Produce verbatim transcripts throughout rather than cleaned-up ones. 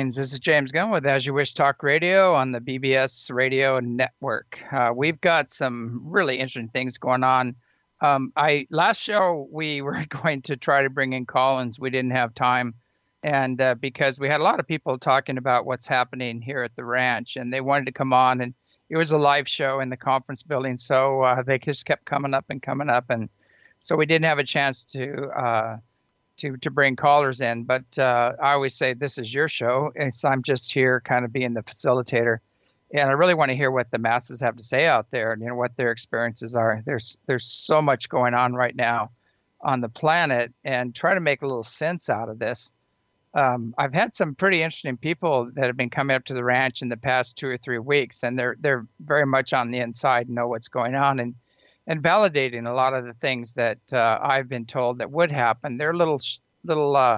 Greetings. This is James Gunn with As You Wish Talk Radio on the B B S Radio Network. Uh, we've got some really interesting things going on. Um, I last show we were going to try to bring in Collins. We didn't have time, and uh, because we had a lot of people talking about what's happening here at the ranch, and they wanted to come on, and it was a live show in the conference building, so uh, they just kept coming up and coming up, and so we didn't have a chance to. Uh, to to bring callers in, but uh, I always say this is your show. It's, I'm just here kind of being the facilitator, and I really want to hear what the masses have to say out there, and you know what their experiences are. There's there's so much going on right now on the planet, and try to make a little sense out of this. Um, I've had some pretty interesting people that have been coming up to the ranch in the past two or three weeks, and they're they're very much on the inside, know what's going on, and and validating a lot of the things that uh, I've been told that would happen. They're little, little, uh,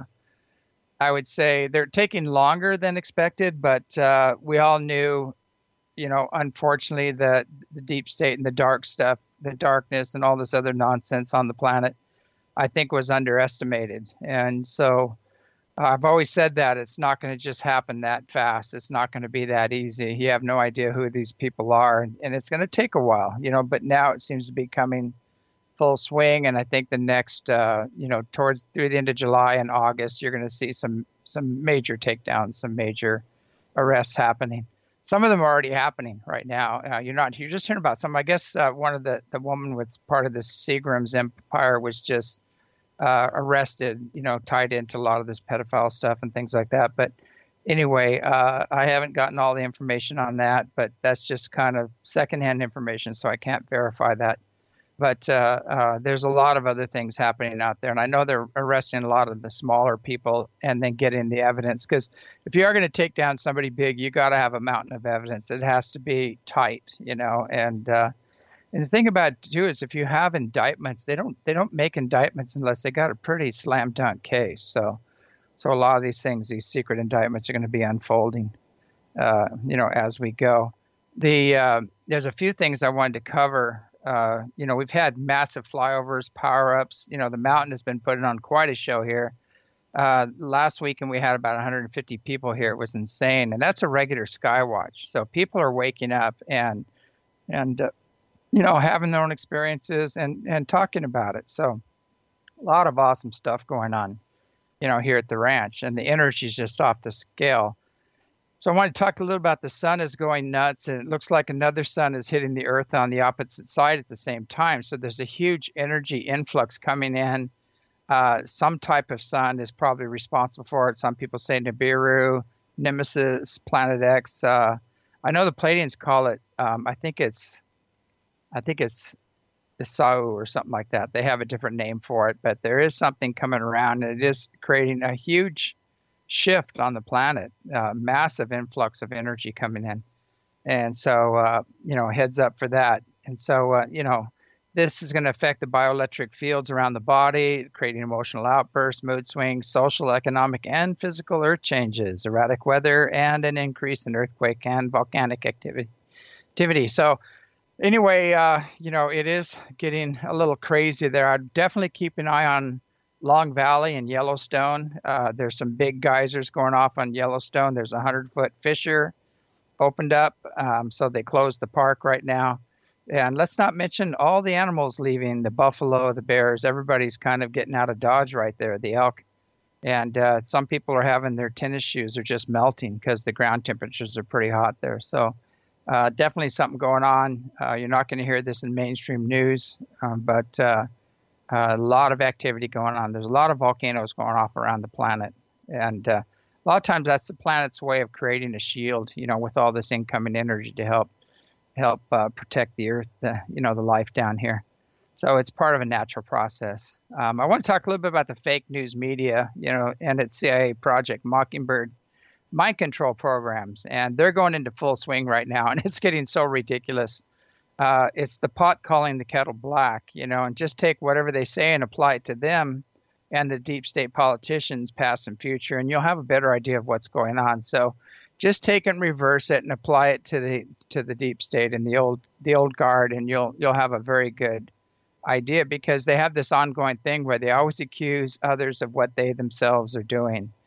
I would say they're taking longer than expected, but uh, we all knew, you know, unfortunately, that the deep state and the dark stuff, the darkness and all this other nonsense on the planet, I think was underestimated. And so uh, I've always said that it's not going to just happen that fast. It's not going to be that easy. You have no idea who these people are, and, and it's going to take a while, you know, but now it seems to be coming full swing. And I think the next, uh, you know, towards through the end of July and August, you're going to see some, some major takedowns, some major arrests happening. Some of them are already happening right now. Uh, you're not, you're just hearing about some. I guess uh, one of the, the woman was part of the Seagram's empire was just Uh, arrested, you know, tied into a lot of this pedophile stuff and things like that. But anyway, uh, I haven't gotten all the information on that, but that's just kind of secondhand information, so I can't verify that. But uh, uh, there's a lot of other things happening out there, and I know they're arresting a lot of the smaller people and then getting the evidence. Because if you are going to take down somebody big, you got to have a mountain of evidence. It has to be tight, you know, and uh, And the thing about it too is if you have indictments, they don't they don't make indictments unless they got a pretty slam dunk case. So, so a lot of these things, these secret indictments, are going to be unfolding, uh, you know, as we go. The uh, there's a few things I wanted to cover. Uh, you know, we've had massive flyovers, power ups. You know, the mountain has been putting on quite a show here. Uh, last weekend we had about one hundred fifty people here. It was insane, and that's a regular sky watch. So people are waking up and and uh, you know, having their own experiences and, and talking about it. So a lot of awesome stuff going on, you know, here at the ranch, and the energy is just off the scale. So I want to talk a little about the sun is going nuts, and it looks like another sun is hitting the earth on the opposite side at the same time. So there's a huge energy influx coming in. Uh, some type of sun is probably responsible for it. Some people say Nibiru, Nemesis, Planet X. Uh, I know the Pleiadians call it, um, I think it's, I think it's Isau or something like that. They have a different name for it, but there is something coming around, and it is creating a huge shift on the planet, uh, massive influx of energy coming in. And so, uh, you know, heads up for that. And so, uh, you know, this is going to affect the bioelectric fields around the body, creating emotional outbursts, mood swings, social, economic, and physical earth changes, erratic weather, and an increase in earthquake and volcanic activity. activity. So, Anyway, uh, you know, it is getting a little crazy there. I'd definitely keep an eye on Long Valley and Yellowstone. Uh, there's some big geysers going off on Yellowstone. There's a hundred-foot fissure opened up, um, so they closed the park right now. And let's not mention all the animals leaving, the buffalo, the bears. Everybody's kind of getting out of Dodge right there, the elk. And uh, some people are having their tennis shoes are just melting because the ground temperatures are pretty hot there. So Uh, definitely something going on. Uh, you're not going to hear this in mainstream news, um, but uh, a lot of activity going on. There's a lot of volcanoes going off around the planet. And uh, a lot of times that's the planet's way of creating a shield, you know, with all this incoming energy to help help uh, protect the Earth, uh, you know, the life down here. So it's part of a natural process. Um, I want to talk a little bit about the fake news media, you know, and its C I A Project Mockingbird mind control programs, and they're going into full swing right now, and it's getting so ridiculous. Uh, it's the pot calling the kettle black, you know, and just take whatever they say and apply it to them and the deep state politicians, past and future, and you'll have a better idea of what's going on. So just take it and reverse it and apply it to the to the deep state and the old the old guard, and you'll you'll have a very good idea, because they have this ongoing thing where they always accuse others of what they themselves are doing.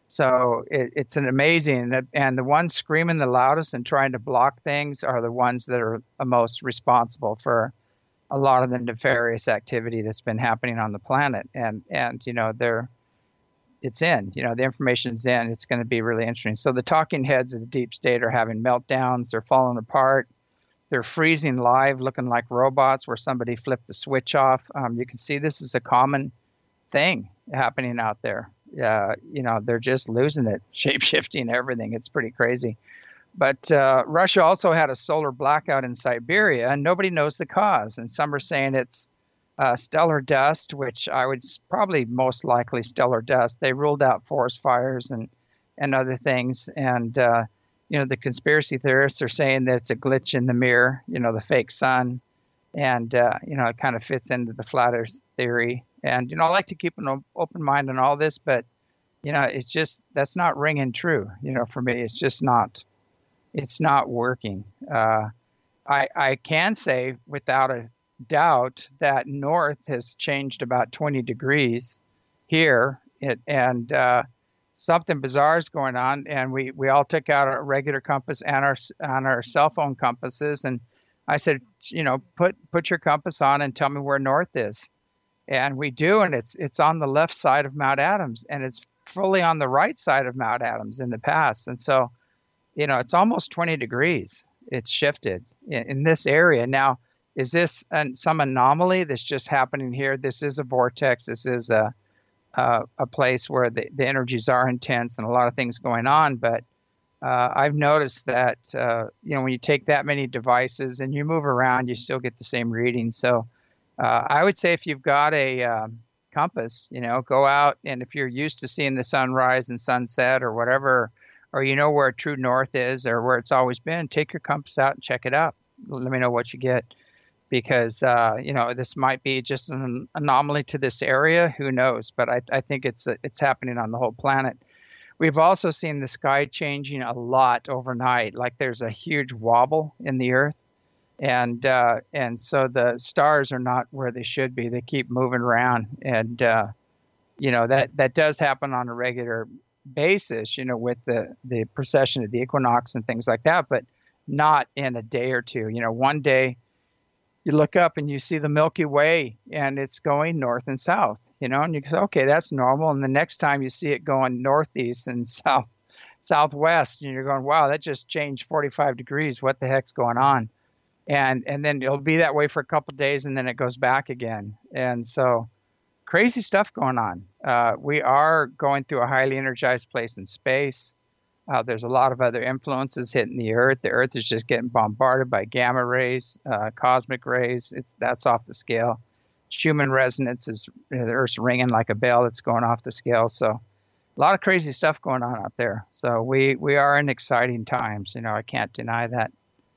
So it, it's an amazing, and the ones screaming the loudest and trying to block things are the ones that are the most responsible for a lot of the nefarious activity that's been happening on the planet. And and you know they're it's in, you know, the information's in. It's going to be really interesting. So the talking heads of the deep state are having meltdowns. They're falling apart. They're freezing live, looking like robots where somebody flipped the switch off. Um, you can see this is a common thing happening out there. Uh, you know, they're just losing it, shape-shifting everything. It's pretty crazy. But uh, Russia also had a solar blackout in Siberia, and nobody knows the cause. And some are saying it's uh, stellar dust, which I would probably most likely stellar dust. They ruled out forest fires and, and other things. And, uh, you know, the conspiracy theorists are saying that it's a glitch in the mirror, you know, the fake sun. And, uh, you know, it kind of fits into the flat earth theory. And, you know, I like to keep an open mind on all this, but, you know, it's just, that's not ringing true. You know, for me, it's just not, it's not working. Uh, I, I can say without a doubt that north has changed about twenty degrees here. It, and uh, something bizarre is going on. And we, we all took out our regular compass and our, on our cell phone compasses. And I said, you know, put, put your compass on and tell me where north is. And we do, and it's it's on the left side of Mount Adams, and it's fully on the right side of Mount Adams in the past. And so, you know, it's almost twenty degrees. It's shifted in, in this area. Now, is this an, some anomaly that's just happening here? This is a vortex. This is a a, a place where the, the energies are intense and a lot of things going on. But uh, I've noticed that, uh, you know, when you take that many devices and you move around, you still get the same reading. So Uh, I would say if you've got a um, compass, you know, go out, and if you're used to seeing the sunrise and sunset or whatever, or you know where true north is or where it's always been, take your compass out and check it out. Let me know what you get, because, uh, you know, this might be just an anomaly to this area. Who knows? But I, I think it's it's happening on the whole planet. We've also seen the sky changing a lot overnight. Like there's a huge wobble in the earth. And uh, and so the stars are not where they should be. They keep moving around, and uh, you know that that does happen on a regular basis. You know, with the the precession of the equinox and things like that, but not in a day or two. You know, one day you look up and you see the Milky Way, and it's going north and south. You know, and you say, okay, that's normal. And the next time you see it going northeast and south southwest, and you're going, wow, that just changed forty-five degrees. What the heck's going on? And and then it'll be that way for a couple of days, and then it goes back again. And so crazy stuff going on. Uh, we are going through a highly energized place in space. Uh, there's a lot of other influences hitting the Earth. The Earth is just getting bombarded by gamma rays, uh, cosmic rays. It's that's off the scale. Schumann resonance is, you know, the Earth's ringing like a bell. It's going off the scale. So a lot of crazy stuff going on out there. So we we are in exciting times. You know, I can't deny that.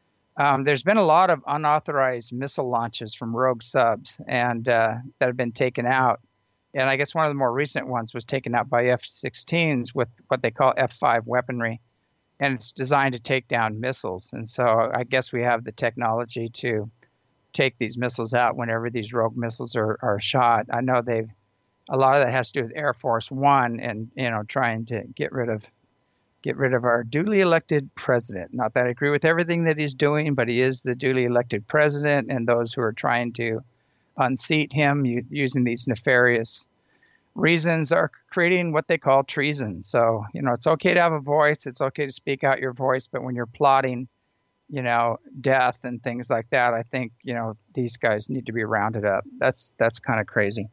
Um, there's been a lot of unauthorized missile launches from rogue subs and uh, that have been taken out. And I guess one of the more recent ones was taken out by F sixteens with what they call F five weaponry. And it's designed to take down missiles. And so I guess we have the technology to take these missiles out whenever these rogue missiles are, are shot. I know they've, a lot of that has to do with Air Force One and, you know, trying to get rid of Get rid of our duly elected president. Not that I agree with everything that he's doing, but he is the duly elected president, and those who are trying to unseat him using these nefarious reasons are creating what they call treason. So, you know, it's okay to have a voice. It's okay to speak out your voice, but when you're plotting, you know, death and things like that, I think, you know, these guys need to be rounded up. That's that's kind of crazy.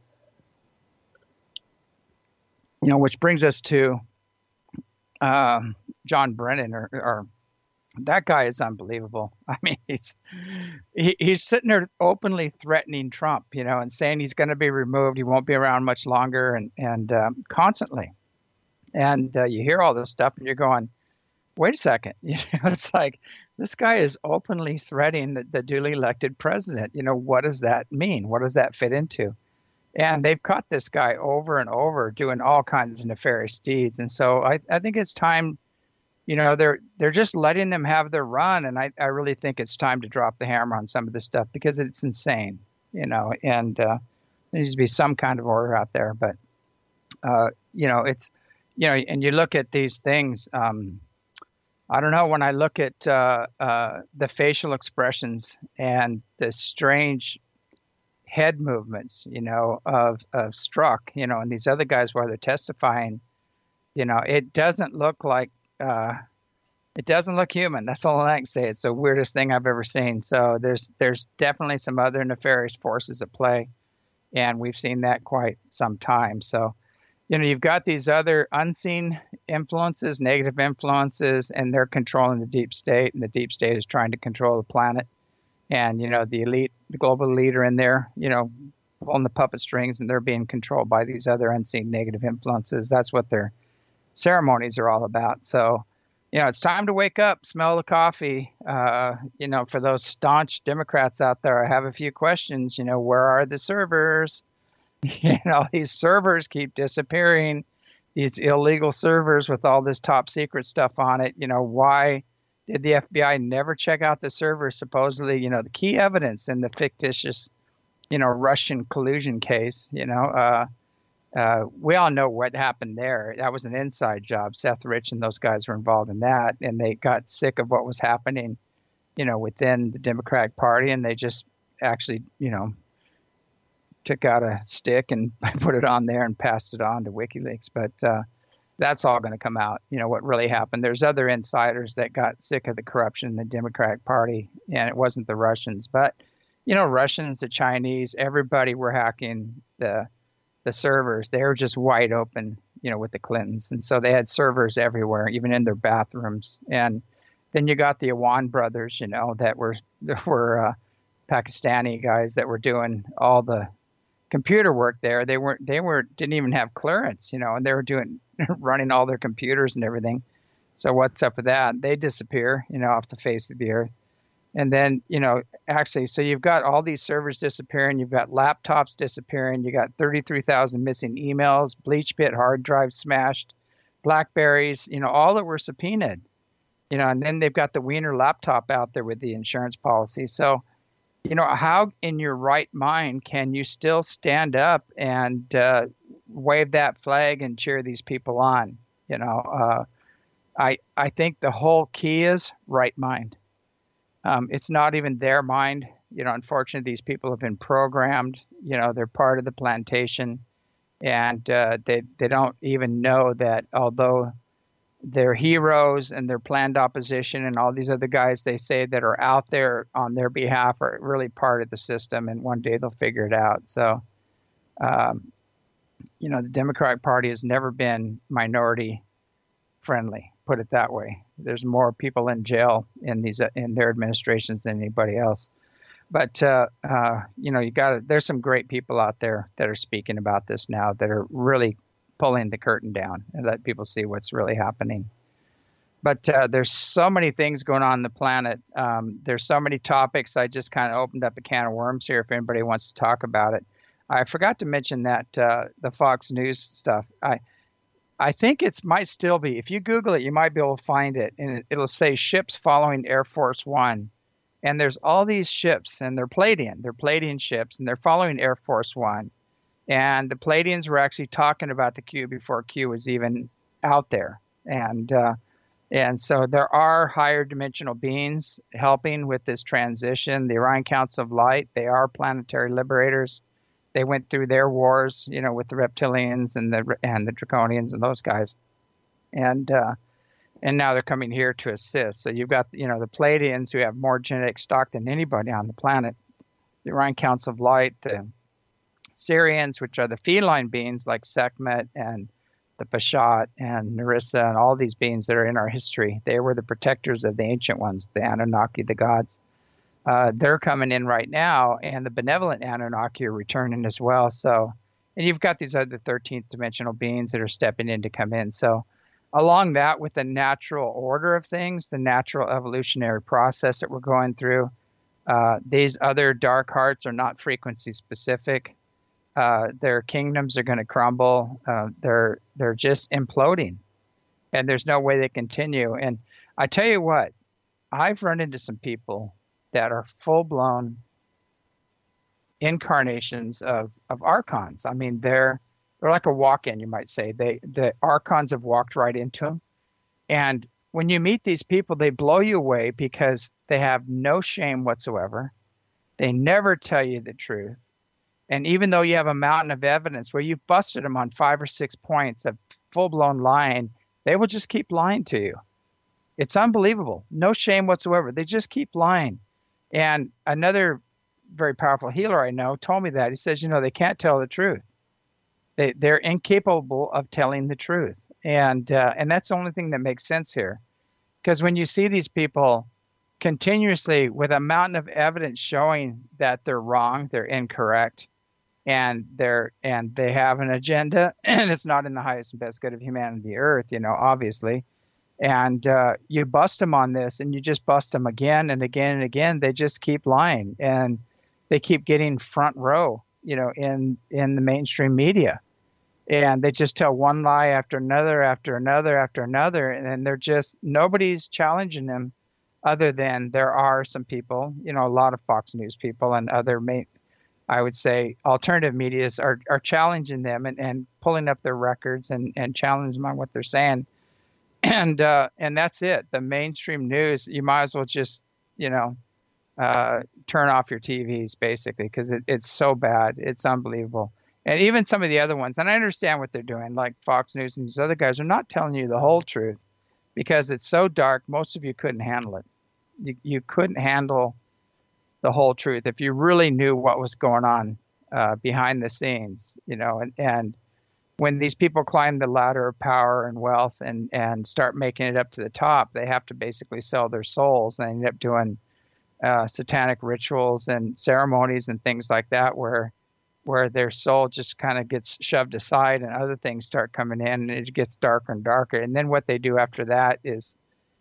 You know, which brings us to Um, John Brennan, or, or that guy is unbelievable. I mean, he's he, he's sitting there openly threatening Trump, you know, and saying he's going to be removed. He won't be around much longer, and and um, constantly. And uh, you hear all this stuff, and you're going, wait a second. You know, it's like this guy is openly threatening the, the duly elected president. You know, what does that mean? What does that fit into? And they've caught this guy over and over doing all kinds of nefarious deeds. And so I, I think it's time, you know, they're they're just letting them have their run. And I, I really think it's time to drop the hammer on some of this stuff because it's insane, you know, and uh, there needs to be some kind of order out there. But, uh, you know, it's you know, and you look at these things. Um, I don't know. When I look at uh, uh, the facial expressions and the strange head movements, you know, of of Strzok, you know, and these other guys while they're testifying, you know, it doesn't look like uh, it doesn't look human. That's all I can say. It's the weirdest thing I've ever seen. So there's there's definitely some other nefarious forces at play, and we've seen that quite some time. So, you know, you've got these other unseen influences, negative influences, and they're controlling the deep state, and the deep state is trying to control the planet. And, you know, the elite, the global leader in there, you know, pulling the puppet strings, and they're being controlled by these other unseen negative influences. That's what their ceremonies are all about. So, you know, it's time to wake up, smell the coffee. Uh, you know, for those staunch Democrats out there, I have a few questions. You know, where are the servers? You know, these servers keep disappearing, these illegal servers with all this top secret stuff on it. You know, why did the F B I never check out the servers? Supposedly, you know, the key evidence in the fictitious, you know, Russian collusion case, you know, uh, uh, we all know what happened there. That was an inside job. Seth Rich and those guys were involved in that, and they got sick of what was happening, you know, within the Democratic Party, and they just actually, you know, took out a stick and put it on there and passed it on to WikiLeaks. But uh, that's all going to come out, you know, what really happened. There's other insiders that got sick of the corruption in the Democratic Party, and it wasn't the Russians. But, you know, Russians, the Chinese, everybody were hacking the the servers. They were just wide open, you know, with the Clintons. And so they had servers everywhere, even in their bathrooms. And then you got the Awan brothers, you know, that were, that were uh, Pakistani guys that were doing all the computer work there. They weren't, they were, didn't even have clearance, you know, and they were doing, running all their computers and everything. So what's up with that? They disappear, you know, off the face of the earth. And then, you know, actually, so you've got all these servers disappearing. You've got laptops disappearing. You got thirty-three thousand missing emails, BleachBit hard drive smashed, Blackberries, you know, all that were subpoenaed, you know, and then they've got the Wiener laptop out there with the insurance policy. So, you know, how in your right mind can you still stand up and uh, wave that flag and cheer these people on? You know, uh, I I think the whole key is right mind. Um, it's not even their mind. You know, unfortunately, these people have been programmed. You know, they're part of the plantation, and uh, they they don't even know that although they're heroes and they're planned opposition and all these other guys they say that are out there on their behalf are really part of the system, and one day they'll figure it out. So, um, you know, the Democratic Party has never been minority friendly, put it that way. There's more people in jail in these in their administrations than anybody else. But uh, uh, you know, you got to. There's some great people out there that are speaking about this now that are really pulling the curtain down and let people see what's really happening. But uh, there's so many things going on in the planet. Um, there's so many topics. I just kind of opened up a can of worms here. If anybody wants to talk about it, I forgot to mention that uh, the Fox News stuff. I. I think it might still be. If you Google it, you might be able to find it. And it'll say ships following Air Force One. And there's all these ships, and they're Palladian. They're Palladian ships, and they're following Air Force One. And the Palladians were actually talking about the Q before Q was even out there. And uh, and so there are higher dimensional beings helping with this transition. The Orion Council of Light, they are planetary liberators. They went through their wars, you know, with the reptilians and the and the draconians and those guys, and uh, and now they're coming here to assist. So you've got, you know, the Palladians who have more genetic stock than anybody on the planet, the Orion Council of Light, the Syrians, which are the feline beings like Sekhmet and the Peshat and Nerissa and all these beings that are in our history. They were the protectors of the ancient ones, the Anunnaki, the gods. Uh, they're coming in right now, and the benevolent Anunnaki are returning as well. So, and you've got these other thirteenth dimensional beings that are stepping in to come in. So, along that, with the natural order of things, the natural evolutionary process that we're going through, uh, these other dark hearts are not frequency specific. Uh, their kingdoms are going to crumble. Uh, they're they're just imploding, and there's no way they continue. And I tell you what, I've run into some people that are full-blown incarnations of, of archons. I mean, they're they're like a walk-in, you might say. They the archons have walked right into them. And when you meet these people, they blow you away because they have no shame whatsoever. They never tell you the truth. And even though you have a mountain of evidence where you've busted them on five or six points of full-blown lying, they will just keep lying to you. It's unbelievable. No shame whatsoever. They just keep lying. And another very powerful healer I know told me that. He says, you know, they can't tell the truth. They, they're incapable of telling the truth. And, uh, and that's the only thing that makes sense here. Because when you see these people continuously with a mountain of evidence showing that they're wrong, they're incorrect, and they're and they have an agenda, and it's not in the highest and best good of humanity, earth, you know, obviously. And uh, you bust them on this, and you just bust them again and again and again. They just keep lying, and they keep getting front row, you know, in in the mainstream media, and they just tell one lie after another, after another, after another, and then they're just nobody's challenging them, other than there are some people, you know, a lot of Fox News people and other main, I would say, alternative medias are are challenging them and, and pulling up their records and and challenging them on what they're saying. And uh, and that's it. The mainstream news, you might as well just, you know, uh, turn off your T Vs basically, because it, it's so bad. It's unbelievable. And even some of the other ones, and I understand what they're doing, like Fox News and these other guys are not telling you the whole truth because it's so dark. Most of you couldn't handle it. You, you couldn't handle the whole truth if you really knew what was going on uh, behind the scenes, you know, and, and when these people climb the ladder of power and wealth and, and start making it up to the top, they have to basically sell their souls and end up doing uh, satanic rituals and ceremonies and things like that, where where their soul just kind of gets shoved aside and other things start coming in, and it gets darker and darker. And then what they do after that is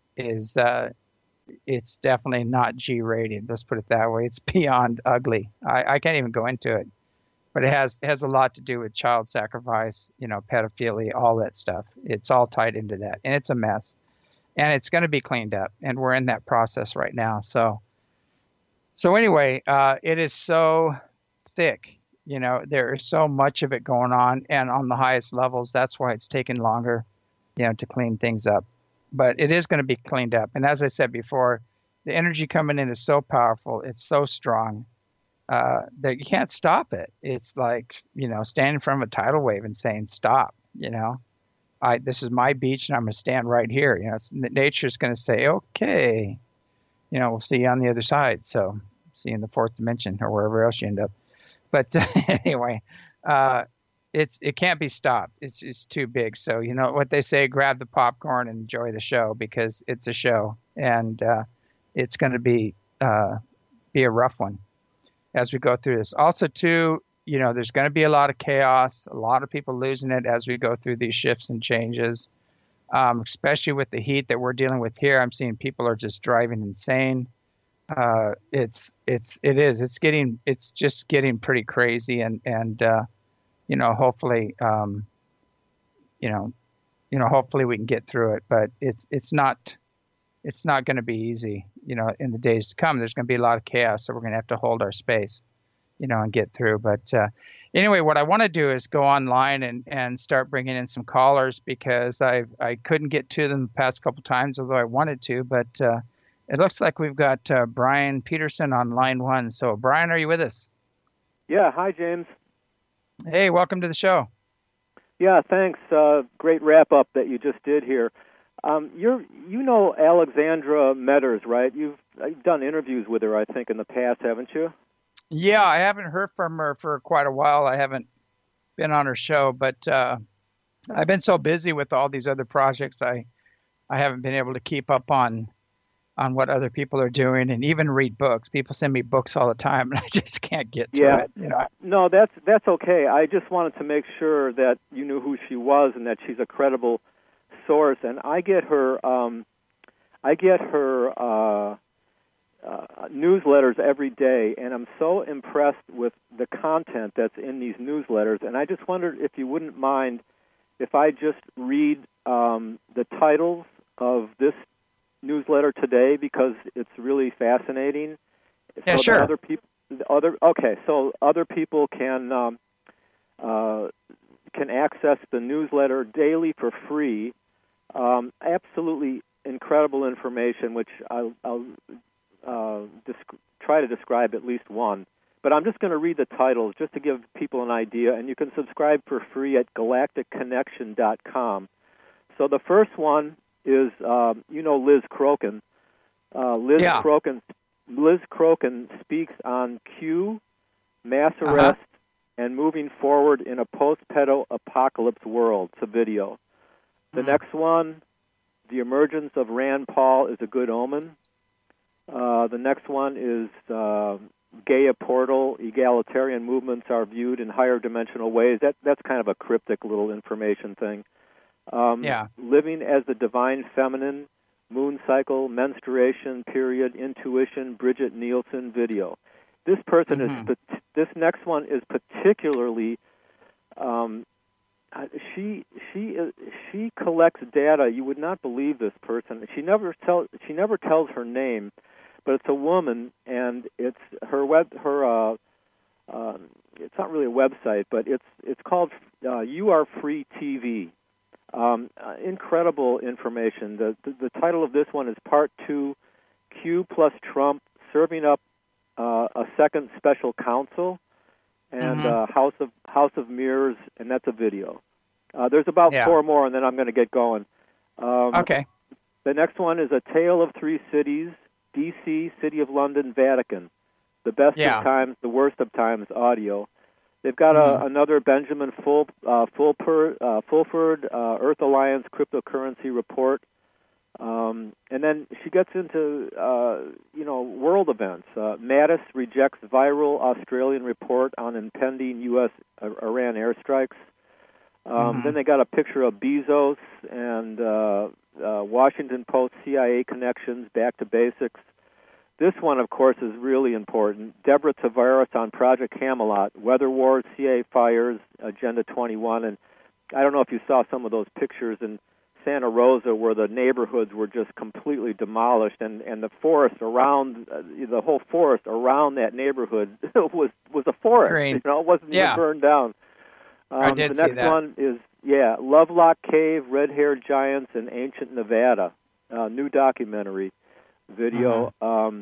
is uh, it's definitely not G rated. Let's put it that way. It's beyond ugly. I, I can't even go into it. But it has has a lot to do with child sacrifice, you know, pedophilia, all that stuff. It's all tied into that, and it's a mess. And it's going to be cleaned up, and we're in that process right now. So, so anyway, uh, it is so thick. You know, there is so much of it going on, and on the highest levels, that's why it's taken longer, you know, to clean things up. But it is going to be cleaned up. And as I said before, the energy coming in is so powerful. It's so strong. Uh, that you can't stop it. It's like, you know, standing in front of a tidal wave and saying, stop, you know, I, this is my beach and I'm going to stand right here. You know, nature's going to say, okay, you know, we'll see you on the other side. So see you in the fourth dimension or wherever else you end up. But uh, anyway, uh, it's, it can't be stopped. It's, it's too big. So, you know what they say, grab the popcorn and enjoy the show, because it's a show, and uh, it's going to be, uh, be a rough one as we go through this. Also, too, you know, there's going to be a lot of chaos, a lot of people losing it as we go through these shifts and changes, um, especially with the heat that we're dealing with here. I'm seeing people are just driving insane. Uh, it's, it's, it is, it's getting, it's just getting pretty crazy. And, and, uh, you know, hopefully, um, you know, you know, hopefully we can get through it, but it's, it's not, it's not going to be easy, you know, in the days to come. There's going to be a lot of chaos, so we're going to have to hold our space, you know, and get through. But uh, anyway, what I want to do is go online and, and start bringing in some callers, because I I couldn't get to them the past couple times, although I wanted to. But uh, it looks like we've got uh, Brian Peterson on line one. So, Brian, are you with us? Yeah. Hi, James. Hey, welcome to the show. Yeah, thanks. Uh, great wrap-up that you just did here. Um, you're, you know Alexandra Metters, right? You've, you've done interviews with her, I think, in the past, haven't you? Yeah, I haven't heard from her for quite a while. I haven't been on her show, but uh, I've been so busy with all these other projects, I I haven't been able to keep up on on what other people are doing, and even read books. People send me books all the time, and I just can't get to yeah. it. You know? No, that's that's okay. I just wanted to make sure that you knew who she was and that she's a credible source. And I get her, um, I get her uh, uh, newsletters every day, and I'm so impressed with the content that's in these newsletters. And I just wondered if you wouldn't mind if I just read um, the titles of this newsletter today, because it's really fascinating. Yeah, so sure. That other people, other okay, so other people can um, uh, can access the newsletter daily for free. Um, absolutely incredible information, which I'll, I'll uh, desc- try to describe at least one. But I'm just going to read the titles just to give people an idea, and you can subscribe for free at galactic connection dot com. So the first one is, uh, you know, Liz Crokin. Uh, Liz yeah. Crokin. Liz Crokin speaks on Q, mass arrest, uh-huh. and moving forward in a post-pedo apocalypse world. It's a video. The mm-hmm. next one, the emergence of Rand Paul is a good omen. Uh, the next one is uh, Gaia Portal, egalitarian movements are viewed in higher dimensional ways. That that's kind of a cryptic little information thing. Um, yeah. Living as the divine feminine, moon cycle, menstruation period, intuition, Bridget Nielsen video. This person mm-hmm. is this next one is particularly. Um, she she she collects data. You would not believe this person. She never tell she never tells her name, but it's a woman, and it's her web her. Uh, uh, it's not really a website, but it's it's called uh, You Are Free T V. Um, uh, incredible information. The, the the title of this one is Part Two, Q plus Trump serving up uh, a second special counsel, and mm-hmm. uh, House of House of Mirrors, and that's a video. Uh, there's about yeah. four more, and then I'm going to get going. Um, okay. The next one is A Tale of Three Cities: D C, City of London, Vatican. The best yeah. of times, the worst of times, audio. They've got mm-hmm. a, another Benjamin Ful, uh, Fulper, uh, Fulford uh, Earth Alliance cryptocurrency report, um, and then she gets into uh, you know world events. Uh, Mattis rejects viral Australian report on impending U S Iran airstrikes. Um, mm-hmm. Then they got a picture of Bezos and uh, uh, Washington Post C I A connections. Back to basics. This one, of course, is really important. Deborah Tavares on Project Camelot, Weather Wars, C I A fires, Agenda twenty-one. And I don't know if you saw some of those pictures in Santa Rosa where the neighborhoods were just completely demolished, and, and the forest around, uh, the whole forest around that neighborhood was was a forest. Green. You know, it wasn't yeah. even burned down. Um, I did the see next that. one is, yeah, Lovelock Cave, Red-Haired Giants in Ancient Nevada, uh, new documentary. Video. Mm-hmm. Um,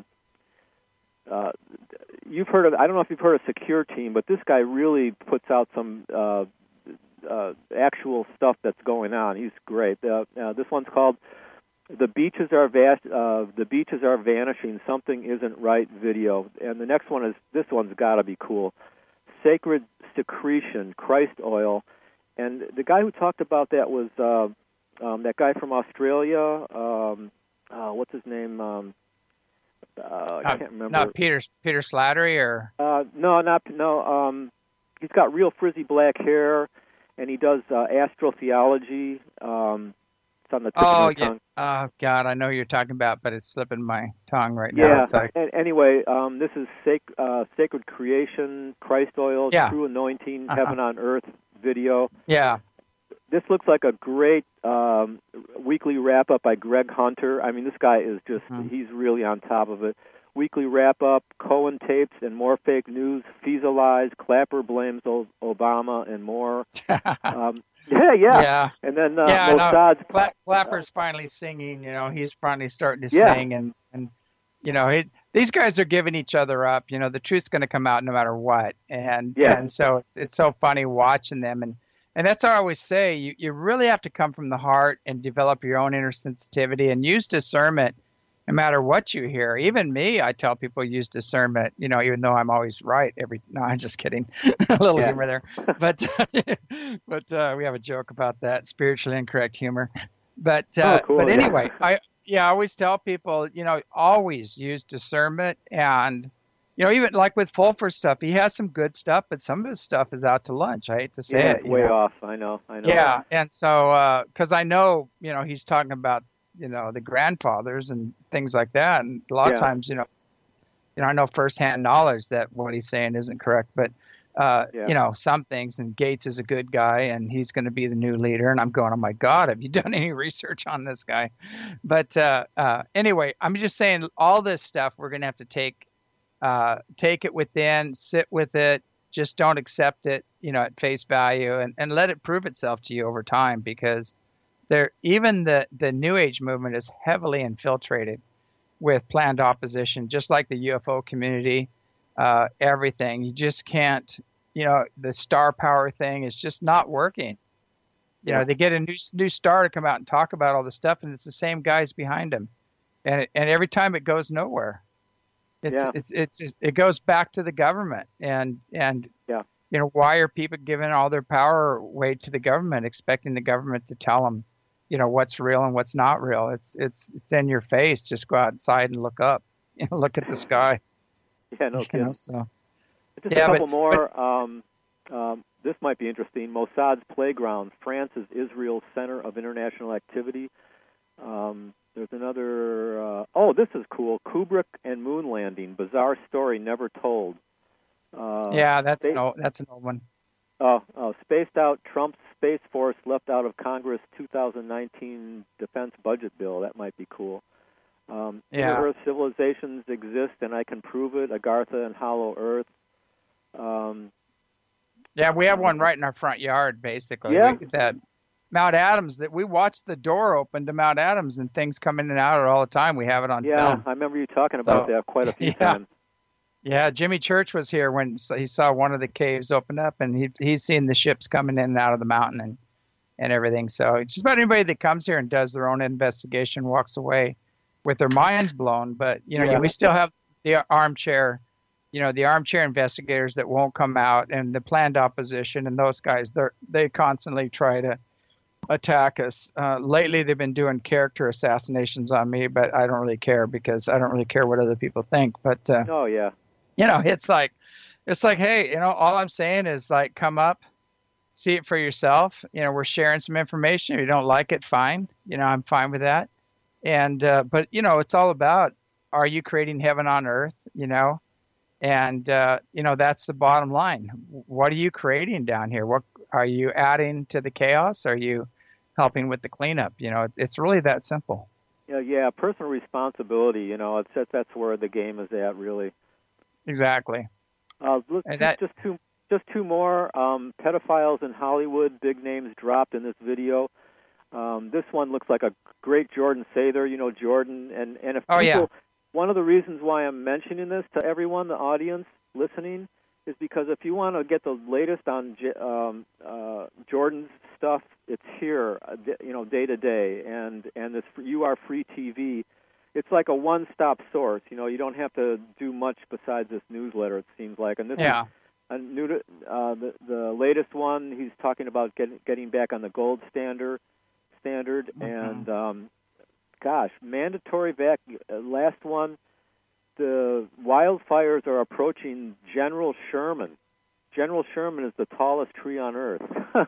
uh, you've heard of, I don't know if you've heard of Secure Team, but this guy really puts out some uh, uh, actual stuff that's going on. He's great. Uh, uh, this one's called The Beaches Are Vast, uh, The Beaches Are Vanishing, Something Isn't Right video. And the next one is, this one's got to be cool. Sacred Secretion, Christ Oil. And the guy who talked about that was uh, um, that guy from Australia, um, Uh, what's his name? Um, uh, I can't remember. Not Peter Peter Slattery, or uh, no, not no. Um, he's got real frizzy black hair, and he does uh, astrotheology. Um, it's on the tip oh, of my yeah. tongue. Oh God, I know who you're talking about, but it's slipping my tongue right yeah. now. Yeah. And anyway, um, this is sac- uh, Sacred Creation, Christ Oil, yeah. True Anointing, uh-huh. Heaven on Earth video. Yeah. This looks like a great um, weekly wrap-up by Greg Hunter. I mean, this guy is just, mm-hmm. he's really on top of it. Weekly wrap-up, Cohen tapes, and more fake news, FISA lies, Clapper blames o- Obama, and more. um, yeah, yeah, yeah. And then uh, yeah, Mossad's... No, Cla- Clapper's finally singing, you know, he's finally starting to yeah. sing, and, and you know, he's, these guys are giving each other up. You know, the truth's going to come out no matter what. And, yeah. and so it's it's so funny watching them, and And that's what I always say. You you really have to come from the heart and develop your own inner sensitivity and use discernment no matter what you hear. Even me, I tell people use discernment, you know, even though I'm always right. Every No, I'm just kidding. A little yeah. humor there. But but uh, we have a joke about that, spiritually incorrect humor. But uh, oh, cool. but yeah. anyway, I yeah, I always tell people, you know, always use discernment. And you know, even like with Fulford stuff, he has some good stuff, but some of his stuff is out to lunch. I hate to say yeah, it. it's way know? off. I know. I know. Yeah, and so because uh, I know, you know, he's talking about, you know, the grandfathers and things like that, and a lot yeah. of times, you know, you know, I know firsthand knowledge that what he's saying isn't correct, but uh, yeah. you know, some things. And Gates is a good guy, and he's going to be the new leader. And I'm going, oh my God, have you done any research on this guy? But uh, uh, anyway, I'm just saying, all this stuff we're going to have to take. Uh, take it within, sit with it, Just don't accept it, you know, at face value, and, and let it prove itself to you over time, because there, even the, the New Age movement is heavily infiltrated with planned opposition, just like the U F O community, uh, everything. You just can't, you know, the star power thing is just not working. You know, they get a new new star to come out and talk about all this stuff, and it's the same guys behind him, and it, and every time it goes nowhere. It's, yeah. it's it's it's it goes back to the government, and and yeah. you know, why are people giving all their power away to the government, expecting the government to tell them, you know, what's real and what's not real? It's it's it's in your face. Just go outside and look up, you know, look at the sky. Yeah, no kidding. Know, so. Just yeah, a couple but, more. But, um, um, this might be interesting. Mossad's playground. France is Israel's center of international activity. Um, there's another. Uh, oh, this is cool. Kubrick and moon landing. Bizarre story never told. Uh, yeah, that's space, an old, that's an old one. Oh, oh, spaced out. Trump's Space Force left out of Congress two thousand nineteen defense budget bill. That might be cool. Um, yeah. Inter-Earth civilizations exist, and I can prove it. Agartha and Hollow Earth. Um, yeah, we have one right in our front yard, basically. Yeah. We, that Mount Adams, that we watch the door open to Mount Adams, and things come in and out all the time. We have it on yeah, film. I remember you talking about so, that quite a few yeah. times. Yeah, Jimmy Church was here when he saw one of the caves open up, and he he's seen the ships coming in and out of the mountain and, and everything. So just about anybody that comes here and does their own investigation walks away with their minds blown. But, you know, Yeah. we still have the armchair, you know, the armchair investigators that won't come out, and the planned opposition, and those guys, they they constantly try to attack us. Uh, lately, they've been doing character assassinations on me, but I don't really care, because I don't really care what other people think. But uh, Oh, yeah. you know, it's like, it's like, hey, you know, all I'm saying is, like, come up, see it for yourself. You know, we're sharing some information. If you don't like it, fine. You know, I'm fine with that. And, uh, but, you know, it's all about, are you creating heaven on earth, you know? And, uh, you know, that's the bottom line. What are you creating down here? What are you adding to the chaos? Are you helping with the cleanup? You know, it's, it's really that simple. Yeah, yeah, personal responsibility, you know, it's that, that's where the game is at, really. Exactly. Uh, look, just, that, just two, just two more. Um, pedophiles in Hollywood, big names dropped in this video. Um, this one looks like a great Jordan Sather, you know, Jordan. And, and if oh, people, yeah. one of the reasons why I'm mentioning this to everyone, the audience listening, is because if you want to get the latest on um, uh, Jordan's stuff, it's here, uh, you know, day to day. And, and this You Are Free T V. It's like a one-stop source. You know, you don't have to do much besides this newsletter, it seems like. And this yeah. is a new, uh, the, the latest one. He's talking about getting getting back on the gold standard, standard, mm-hmm. and um, gosh, mandatory vac. Uh, last one, the wildfires are approaching General Sherman. General Sherman is the tallest tree on Earth.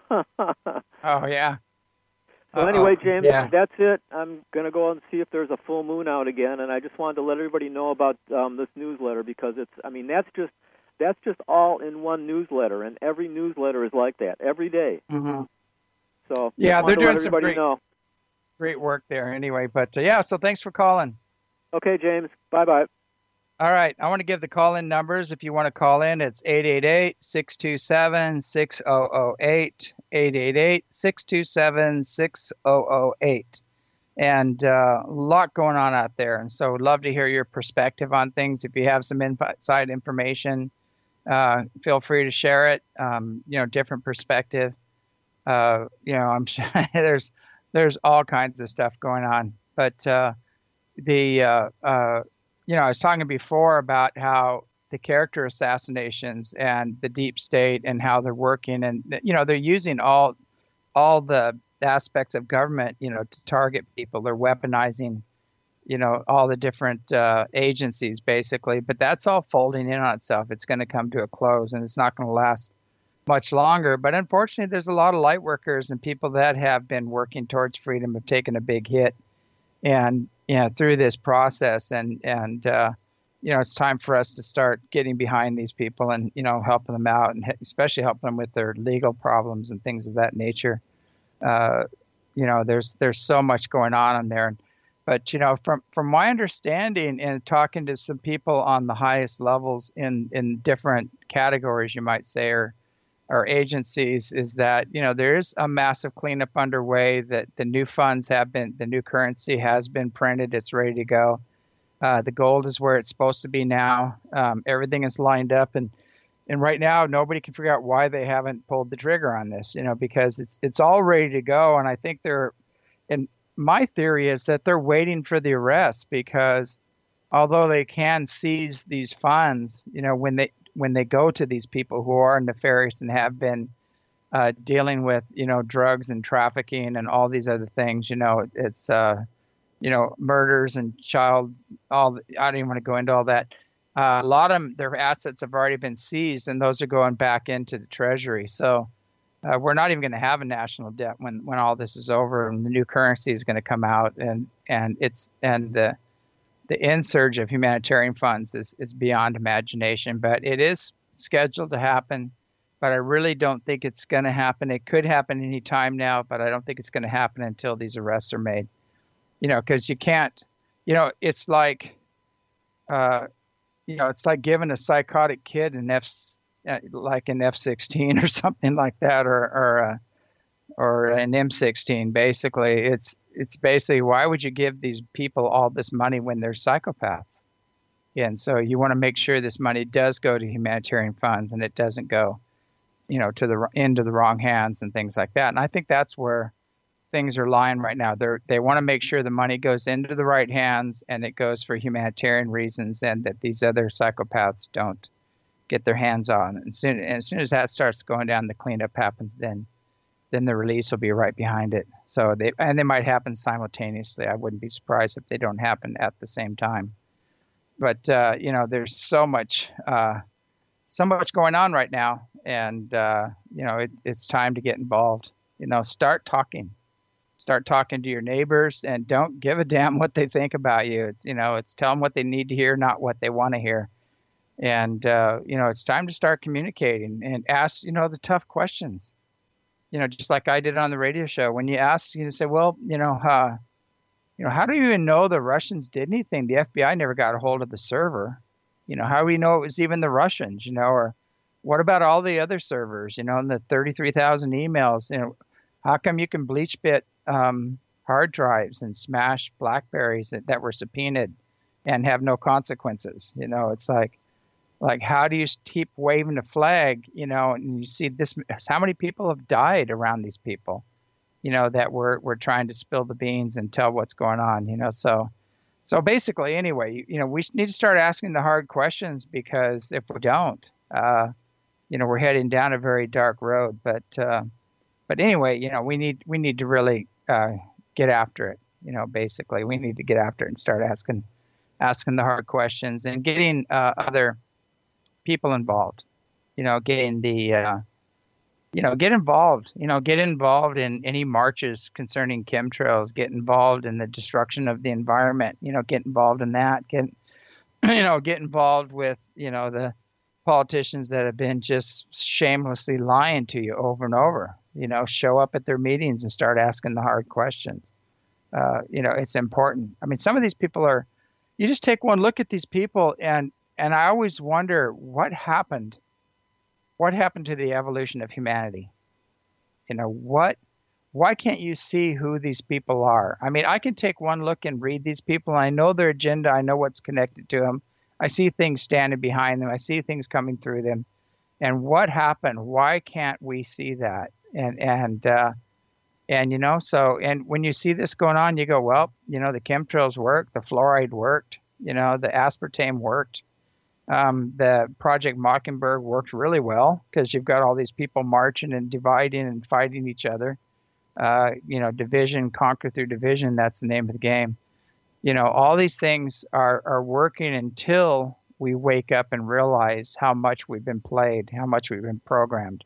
Oh yeah. So Uh-oh. anyway, James, yeah. that's it. I'm going to go and see if there's a full moon out again, and I just wanted to let everybody know about um, this newsletter, because it's, I mean, that's just that's just all in one newsletter, and every newsletter is like that every day. Mm-hmm. So yeah, they're doing some great, know. great work there anyway. But uh, yeah, so thanks for calling. Okay, James. Bye-bye. All right. I want to give the call-in numbers. If you want to call in, it's eight eight eight, six two seven, six zero zero eight, eight eight eight, six two seven, six zero zero eight. And uh, a lot going on out there. And so love to hear your perspective on things. If you have some inside information, uh, feel free to share it. Um, you know, different perspective. Uh, you know, I'm sure there's there's all kinds of stuff going on. But uh, the uh, uh, you know, I was talking before about how the character assassinations and the deep state and how they're working, and you know, they're using all all the aspects of government, you know, to target people. They're weaponizing, you know, all the different uh, agencies basically. But that's all folding in on itself. It's going to come to a close, and it's not going to last much longer. But unfortunately, there's a lot of light workers and people that have been working towards freedom have taken a big hit, and you know, through this process, and and uh, you know, it's time for us to start getting behind these people and, you know, helping them out, and especially helping them with their legal problems and things of that nature. Uh, you know, there's there's so much going on in there. And But you know, from from my understanding and talking to some people on the highest levels in in different categories, you might say, or or agencies, is that you know there is a massive cleanup underway. That the new funds have been, the new currency has been printed, it's ready to go. Uh, the gold is where it's supposed to be now. Um, everything is lined up, and and right now nobody can figure out why they haven't pulled the trigger on this. You know, because it's it's all ready to go, and I think they're. And my theory is that they're waiting for the arrest, because although they can seize these funds, you know, when they when they go to these people who are nefarious and have been uh, dealing with, you know, drugs and trafficking and all these other things, you know, it's, uh, you know, murders and child, all, the, I don't even want to go into all that. Uh, a lot of them, their assets have already been seized, and those are going back into the Treasury. So uh, we're not even going to have a national debt when, when all this is over, and the new currency is going to come out, and, and it's, and the, the insurge of humanitarian funds is, is beyond imagination, but it is scheduled to happen. But I really don't think it's going to happen. It could happen any time now, but I don't think it's going to happen until these arrests are made. You know, because you can't, you know, it's like, uh, you know, it's like giving a psychotic kid an F, like an F sixteen or something like that, or or uh, or an M sixteen. Basically, it's it's basically, why would you give these people all this money when they're psychopaths? And so you want to make sure this money does go to humanitarian funds, and it doesn't go, you know, to the into the wrong hands and things like that. And I think that's where things are lying right now. They they want to make sure the money goes into the right hands, and it goes for humanitarian reasons, and that these other psychopaths don't get their hands on. And soon, and as soon as that starts going down, the cleanup happens. Then, then the release will be right behind it. So they and they might happen simultaneously. I wouldn't be surprised if they don't happen at the same time. But uh, you know, there's so much, uh, so much going on right now, and uh, you know, it, it's time to get involved. You know, start talking. Start talking to your neighbors, and don't give a damn what they think about you. It's, you know, it's tell them what they need to hear, not what they want to hear. And, uh, you know, it's time to start communicating and ask, you know, the tough questions, you know, just like I did on the radio show. When you ask, you say, well, you know, uh, you know, how do you even know the Russians did anything? The F B I never got a hold of the server. You know, how do we know it was even the Russians, you know, or what about all the other servers, you know, and the thirty-three thousand emails, you know, how come you can bleach bit um, hard drives and smash Blackberries that, that were subpoenaed and have no consequences? You know, it's like, like, how do you keep waving the flag, you know, and you see this, how many people have died around these people, you know, that we're, we're trying to spill the beans and tell what's going on, you know? So, so basically anyway, you, you know, we need to start asking the hard questions, because if we don't, uh, you know, we're heading down a very dark road. But, uh, but anyway, you know, we need, we need to really uh, get after it. You know, basically we need to get after it and start asking, asking the hard questions, and getting uh, other people involved, you know, getting the, uh, you know, get involved, you know, get involved in any marches concerning chemtrails, get involved in the destruction of the environment, you know, get involved in that, get, you know, get involved with, you know, the politicians that have been just shamelessly lying to you over and over, you know, show up at their meetings and start asking the hard questions. Uh, you know, it's important. I mean, some of these people are, you just take one look at these people, and, and I always wonder what happened. What happened to the evolution of humanity? You know, what, why can't you see who these people are? I mean, I can take one look and read these people. And I know their agenda. I know what's connected to them. I see things standing behind them. I see things coming through them. And what happened? Why can't we see that? And, and, uh, and, you know, so, and when you see this going on, you go, well, you know, the chemtrails worked, the fluoride worked, you know, the aspartame worked. Um, the Project Mockingbird worked really well, because you've got all these people marching and dividing and fighting each other. Uh, you know, division, conquer through division. That's the name of the game. You know, all these things are, are working until we wake up and realize how much we've been played, how much we've been programmed.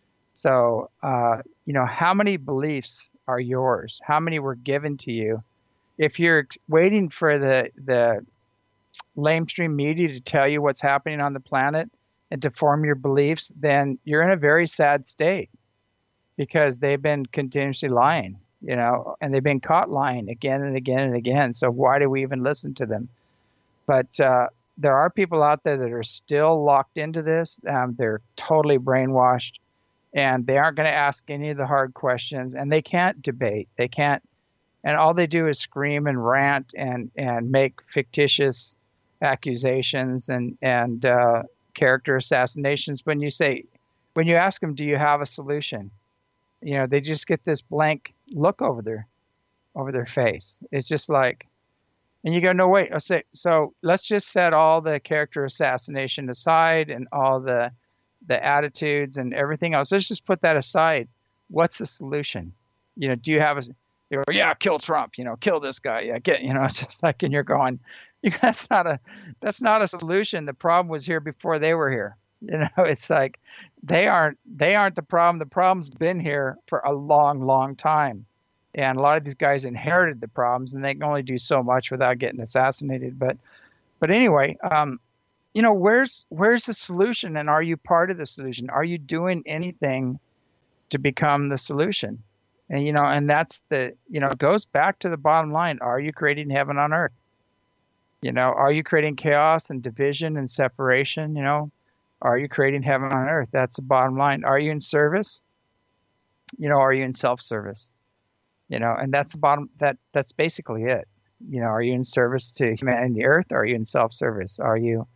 So, uh, you know, how many beliefs are yours? How many were given to you? If you're waiting for the, the lamestream media to tell you what's happening on the planet and to form your beliefs, then you're in a very sad state, because they've been continuously lying. you know, and they've been caught lying again and again and again. So why do we even listen to them? But uh, there are people out there that are still locked into this. Um, they're totally brainwashed, and they aren't going to ask any of the hard questions, and they can't debate. They can't, and all they do is scream and rant and and make fictitious accusations and and uh, character assassinations. When you say, when you ask them, do you have a solution? You know, they just get this blank look over their over their face. It's just like, and you go, no, wait. I'll say, so let's just set all the character assassination aside and all the the attitudes and everything else. Let's just put that aside. What's the solution? You know, do you have a, you go, yeah, kill Trump, you know, kill this guy. Yeah, get, you know, it's just like, and you're going, you, that's not a, that's not a solution. The problem was here before they were here. You know, it's like, they aren't, they aren't the problem. The problem's been here for a long, long time. And a lot of these guys inherited the problems, and they can only do so much without getting assassinated. But, but anyway, um, you know, where's where's the solution, and are you part of the solution? Are you doing anything to become the solution? And you know, and that's the, you know, it goes back to the bottom line. Are you creating heaven on earth? You know, are you creating chaos and division and separation? You know, are you creating heaven on earth? That's the bottom line. Are you in service? You know, are you in self-service? You know, and that's the bottom, that that's basically it. You know, are you in service to humanity and the earth? Or are you in self-service? Are you,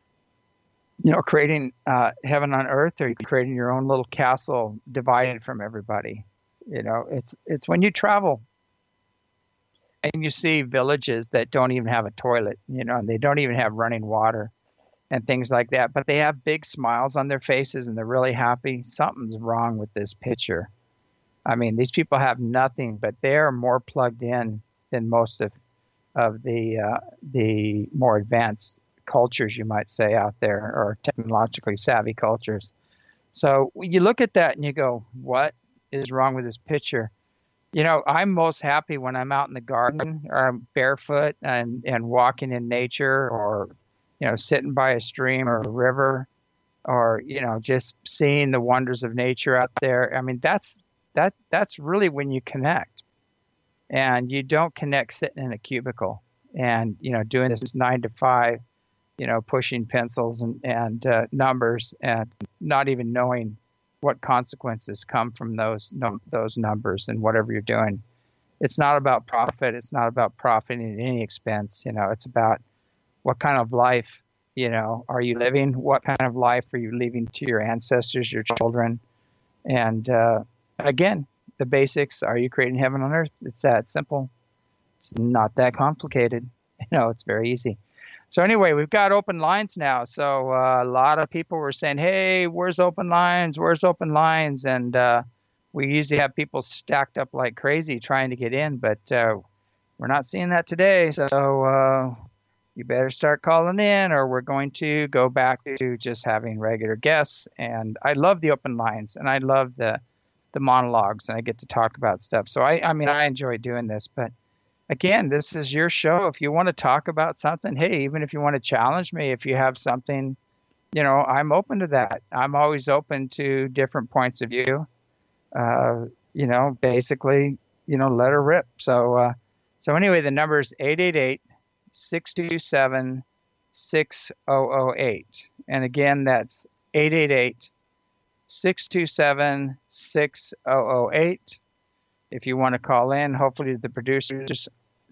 you know, creating uh, heaven on earth? Or are you creating your own little castle divided from everybody? You know, it's it's when you travel and you see villages that don't even have a toilet, you know, and they don't even have running water and things like that, but they have big smiles on their faces and they're really happy. Something's wrong with this picture. I mean, these people have nothing, but they're more plugged in than most of of the uh, the more advanced cultures, you might say, out there, or technologically savvy cultures. So you look at that and you go, what is wrong with this picture? You know, I'm most happy when I'm out in the garden or I'm barefoot and, and walking in nature, or, you know, sitting by a stream or a river, or, you know, just seeing the wonders of nature out there. I mean, that's that that's really when you connect. And you don't connect sitting in a cubicle and, you know, doing this nine to five, you know, pushing pencils and, and uh, numbers and not even knowing what consequences come from those no, those numbers and whatever you're doing. It's not about profit. It's not about profiting at any expense. You know, it's about what kind of life, you know, are you living? What kind of life are you leaving to your ancestors, your children? And uh, again, the basics, are you creating heaven on earth? It's that simple. It's not that complicated. You know, it's very easy. So anyway, we've got open lines now. So uh, a lot of people were saying, hey, where's open lines? Where's open lines? And uh, we usually have people stacked up like crazy trying to get in, but uh, we're not seeing that today. So uh, you better start calling in, or we're going to go back to just having regular guests. And I love the open lines, and I love the the monologues, and I get to talk about stuff. So I, I mean, I enjoy doing this, but again, this is your show. If you want to talk about something, hey, even if you want to challenge me, if you have something, you know, I'm open to that. I'm always open to different points of view. Uh, you know, basically, you know, let her rip. So, uh, so anyway, the number is eight eight eight, six two seven, six zero zero eight. And again, that's eight eight eight, six two seven, six zero zero eight. If you want to call in, hopefully the producers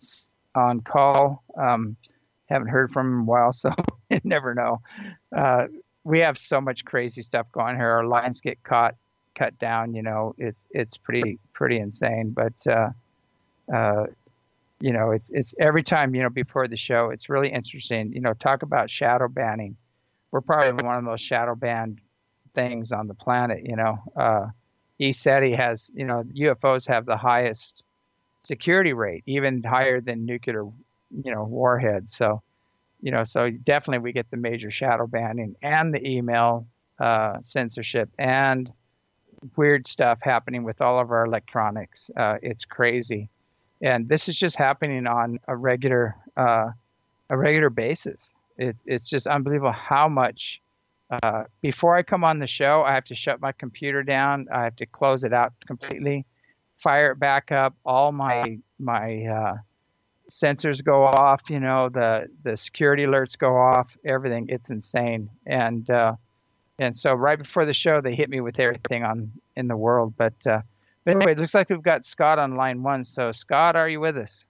on call. Um, haven't heard from them in a while, so you never know. Uh, we have so much crazy stuff going here. Our lines get caught, cut down. You know, it's it's pretty pretty insane. But uh, uh, you know, it's it's every time, you know, before the show, it's really interesting. You know, talk about shadow banning. We're probably one of the most shadow banned things on the planet. You know. Uh, ECETI has, you know, U F Os have the highest security rate, even higher than nuclear, you know, warheads. So, you know, so definitely we get the major shadow banning and the email uh, censorship and weird stuff happening with all of our electronics. Uh, it's crazy. And this is just happening on a regular, uh, a regular basis. It's, it's just unbelievable how much. Uh, before I come on the show, I have to shut my computer down. I have to close it out completely fire it back up. All my my uh, sensors go off. You know, the the security alerts go off. Everything. It's insane. And uh, and so right before the show, they hit me with everything on in the world. But uh, but anyway, it looks like we've got Scott on line one. So Scott, are you with us?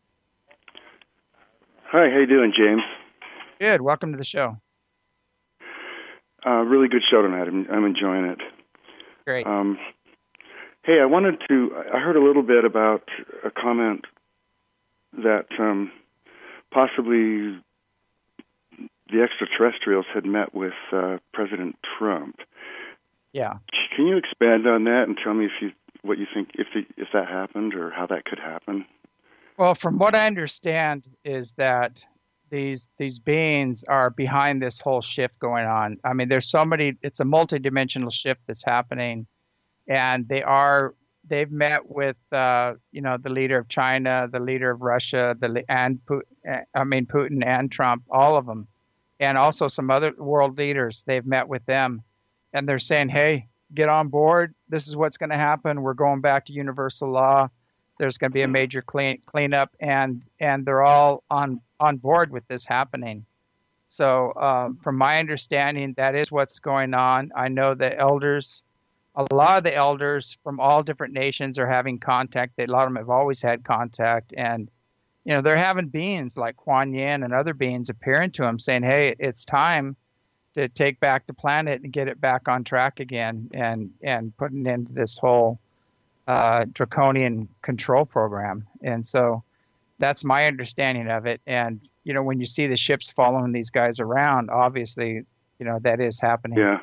Hi, how you doing, James? Good. Welcome to the show. Uh, really good show tonight. I'm, I'm enjoying it. Great. Um, hey, I wanted to. I heard a little bit about a comment that um, possibly the extraterrestrials had met with uh, President Trump. Yeah. Can you expand on that and tell me if you what you think if the, if that happened or how that could happen? Well, from what I understand is that these these beings are behind this whole shift going on. I mean, there's so many. It's a multidimensional shift that's happening, and they are they've met with uh, you know the leader of China, the leader of Russia, the and I mean Putin and Trump, all of them, and also some other world leaders. They've met with them, and they're saying, "Hey, get on board. This is what's going to happen. We're going back to universal law. There's going to be a major clean cleanup," and and they're all on on board with this happening. So um, from my understanding, that is what's going on. I know the elders, a lot of the elders from all different nations are having contact. A lot of them have always had contact, and you know they're having beings like Kuan Yin and other beings appearing to them, saying, "Hey, it's time to take back the planet and get it back on track again," and and putting into this whole uh, draconian control program. And so that's my understanding of it. And, you know, when you see the ships following these guys around, obviously, you know, that is happening. Yeah.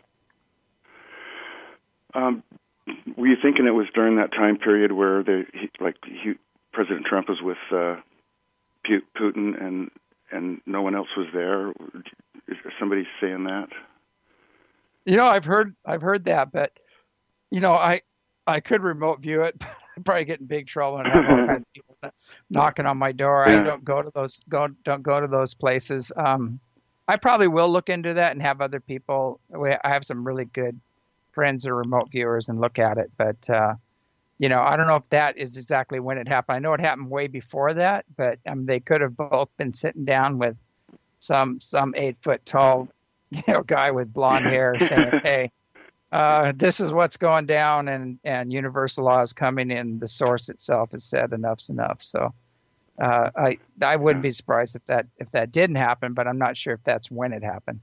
Um, were you thinking it was during that time period where the he, like he, President Trump was with uh, Putin and and no one else was there? Is somebody saying that? You know, I've heard I've heard that, but you know, I I could remote view it. I'd probably get in big trouble and have all kinds of people knocking on my door. Yeah. I don't go to those go don't go to those places. Um, I probably will look into that and have other people. I have some really good friends or remote viewers and look at it, but uh, you know, I don't know if that is exactly when it happened. I know it happened way before that, but um, they could have both been sitting down with some some eight foot tall, you know, guy with blonde hair saying, "Hey, uh, this is what's going down, and and universal law is coming in. The source itself has said enough's enough." So uh, I I wouldn't be surprised if that if that didn't happen, but I'm not sure if that's when it happened.